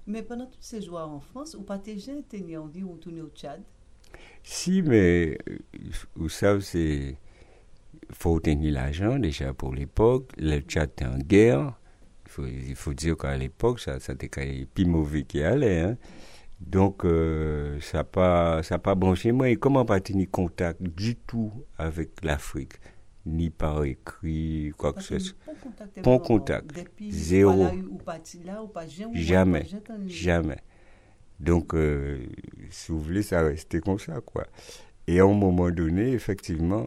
Mais pendant tous ces jours en France, ou pas tes gens étaient on dit ou tourner au Tchad. Si, mais vous savez, c'est faut tenir l'argent déjà pour l'époque. Le Tchad était en guerre. Il faut dire qu'à l'époque, ça était plus mauvais qu'il allait. Hein. Donc, ça n'a pas branché moi. Et comment pas tenir contact du tout avec l'Afrique, ni par écrit, Ou quoi que pas ce tes soit. bon contact Bon vraiment. contact. Depuis Zéro. voilà ou parti là ou pas j'ai ou ouais, pas Jamais. j'ai entendu. Jamais. Donc, si vous voulez, ça restait comme ça, quoi. Et à un moment donné, effectivement,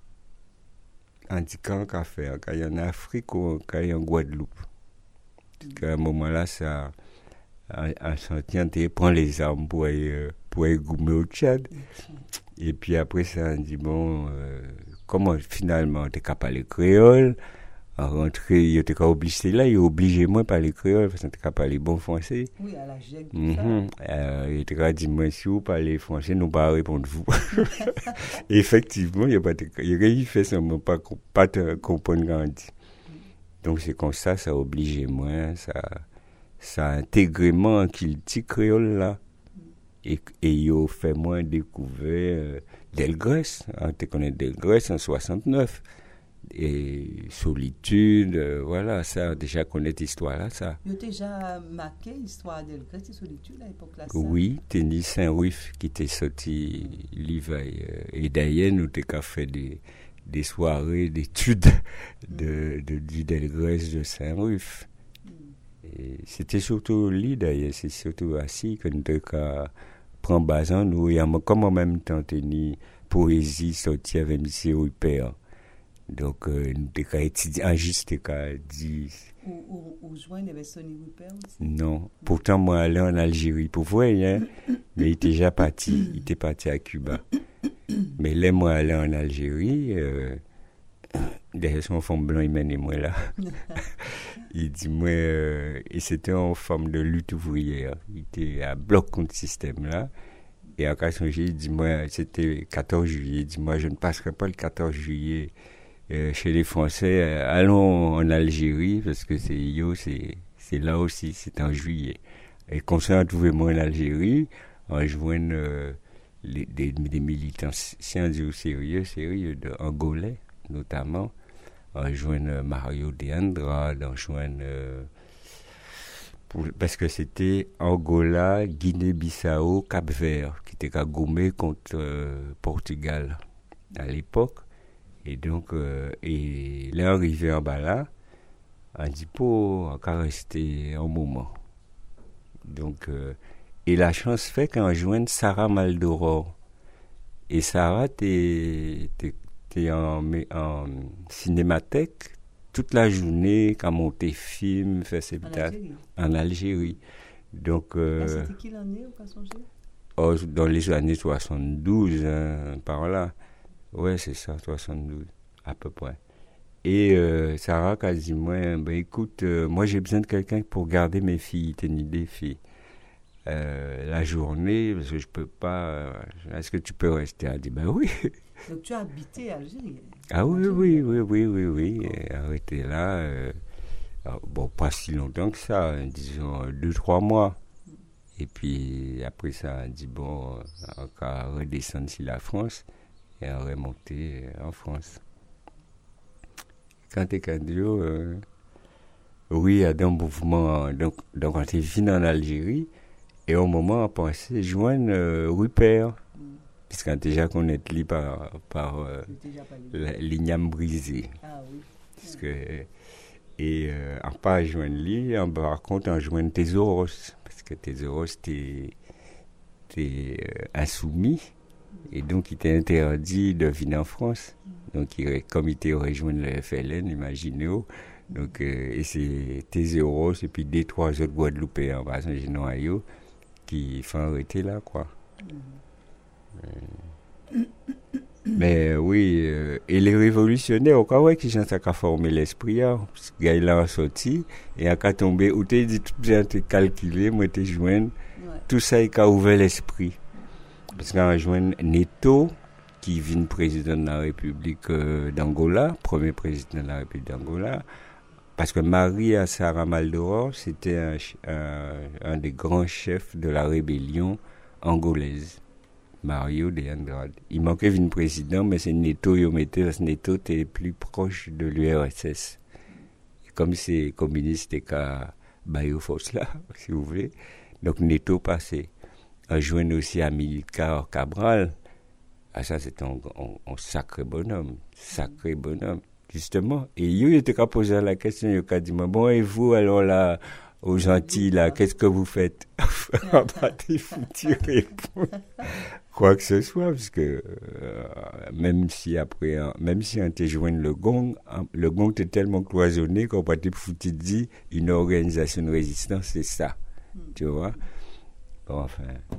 on dit quand faire, quand il y a en Afrique ou quand il y a en Guadeloupe. À un moment là, ça, en sortant, tu prends les armes pour aller goumer au Tchad. Et puis après ça, on dit, bon, comment finalement, tu n'es qu'à parler créole. En rentrée, il était obligé là, il est obligé moi de parler créole, parce que tu n'es qu'à parler bon français. Oui, à la GEC, tout ça. Il était dit, moi, si vous parlez français, nous pas répondre vous. Effectivement, il n'y a rien fait sans pas te comprendre quand on dit. Donc c'est comme ça oblige moi, ça a intégré moi qu'il dit créole là. Et il a fait moi découvrir Delgrès, tu connais Delgrès en 69. Et solitude, voilà, ça, déjà connaître l'histoire là, ça. Il a déjà marqué l'histoire de la solitude à l'époque là. Oui, Tennis Saint-Ruf qui était sorti l'hiver. Et d'ailleurs, nous avons fait des soirées d'études du Delgrès de Saint-Ruf. Et c'était surtout lui d'ailleurs, c'est surtout assis que nous avons pris base en nous. Et comme en même temps, tenu poésie sortie avec M. Rupert. Donc, nous avons étudié, juste dit. Ou joindre avec Sonny Rupert aussi. Non, pourtant, moi, allé en Algérie pour voir, hein, mais il était déjà parti, il était parti à Cuba. Mais là, moi, allé en Algérie, derrière son femme blanc, il mène moi là. Il dit, moi, et c'était en forme de lutte ouvrière. Il était à bloc contre ce système-là. Et en cas il dit, moi, c'était 14 juillet. Il dit, moi, je ne passerai pas le 14 juillet chez les Français. Allons en Algérie, parce que c'est là aussi, c'est en juillet. Et comme ça, on trouvait moi en Algérie, on joignant des militants, si on dit au sérieux, de Angolais, notamment. On joignant Mario de Andrade, on joignant... parce que c'était Angola, Guinée-Bissau, Cap-Vert, qui était à Gomé contre Portugal à l'époque. Et donc, et là, arrivé en bas là, on dit pour encore rester un moment. Donc, et la chance fait qu'on joigne Sarah Maldoror. Et Sarah, t'es en cinémathèque toute la journée, quand monter film, faire spectacle en Algérie. Donc, c'était qui l'année au cas dans les années 72, par là. Ouais, c'est ça, 72, à peu près. Et Sarah a dit, moi, ben écoute, moi j'ai besoin de quelqu'un pour garder mes filles, tenir des filles. La journée, parce que je peux pas. Est-ce que tu peux rester? Elle dit, ben oui. Donc tu as habité à Algérie? Ah oui. Arrêté là. Bon, pas si longtemps que ça, disons 2-3 mois. Et puis après ça, on dit, bon, on va redescendre sur la France et on remonter en France. Quand tu es candidat, oui, il y a un mouvement. Donc on est venu en Algérie et au moment, on pensait joindre Rupert. Puisqu'on déjà connaît lui par l'igname brisée. Ah oui. Parce que, et en pas joindre lui, par contre, on joint Thésaurus. Parce que Thésaurus était insoumis. Et donc, il était interdit de venir en France. Donc, comme il était rejoint le FLN, imaginez-vous. Donc, et c'est Thésaurus et puis 2-3 autres Guadeloupéens, par exemple, Génoaïo, qui font arrêter là, quoi. Mais oui, et les révolutionnaires, au cas où ils ont formé l'esprit, parce que il a sorti, et à tombé, où tu dit tout bien, tu calculé, moi tu joint, tout ça, il a ouvert l'esprit. Parce qu'on a joint Neto, qui vient président de la République d'Angola, premier président de la République d'Angola, parce que Maria Sarah Maldoror, c'était un des grands chefs de la rébellion angolaise. Mario de Andrade. Il manquait une président, mais c'est Neto Yomete, parce que Neto était plus proche de l'URSS. Et comme c'est communiste, c'était qu'à Bayofos là, si vous voulez. Donc Neto passait. Un joint aussi à Amilcar Cabral. Ah, ça, c'était un sacré bonhomme. Sacré bonhomme, justement. Et il était qu'à poser la question, il a dit, bon, et vous, alors là, aux Antilles, là, qu'est-ce que vous faites? Pas des foutus répondre. Quoi que ce soit, parce que même si on était joindre le gong était tellement cloisonné qu'on peut te foutu dit une organisation de résistance, c'est ça. Tu vois? Bon, enfin.